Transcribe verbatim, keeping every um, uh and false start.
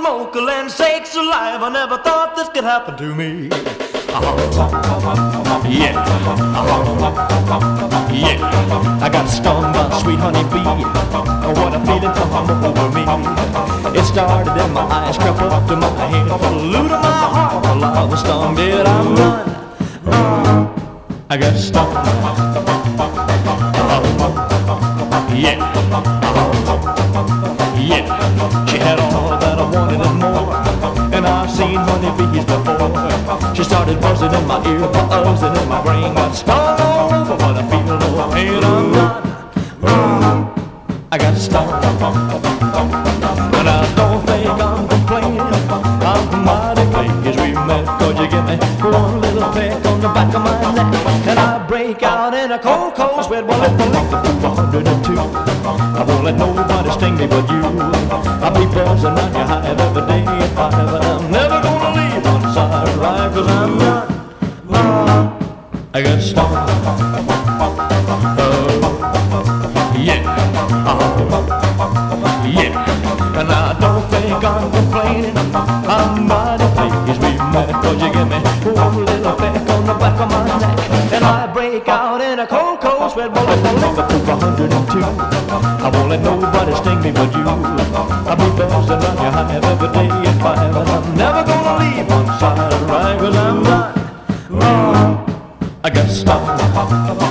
smoke, land sakes alive, I never thought this could happen to me. Uh-huh. Yeah. Uh-huh. Yeah. I got stung by a sweet honey bee. What a feeling come over me. It started in my eyes, crept up to my head, flew to my heart. Well, I was stung, did I run? Uh, I got stung. Uh-huh. Yeah. Uh-huh. Yeah. She had all that I wanted and more, and I've seen honeybees before. She started buzzing in my ear, buzzing in my brain, got stung all over, but I feel no pain. I'm not. Uh, I got stung, and I don't think I'm complaining. I'm mighty pleased we met, 'cause you give me one little peck on the back of my neck, and I break out in a cold, cold sweat. Well, if I lick the one hundred two, I won't let nobody sting me but you. I'll be buzzing on your hive every day if I ever. I'm never gonna leave one side right, 'cause I'm not. Uh, I got stung. Oh, yeah. Uh-huh. Yeah. And I don't think I'm complaining. I'm mighty pleased we met, 'cause you give me one little peck on the back of my neck, and I break out in a cold, cold sweat. Well, if I lick up to one hundred two, I won't let nobody sting me but you. I'll be buzzing on your hive every day at five, and I'm never gonna leave one side right, 'cause I'm not. Oh, I got stung.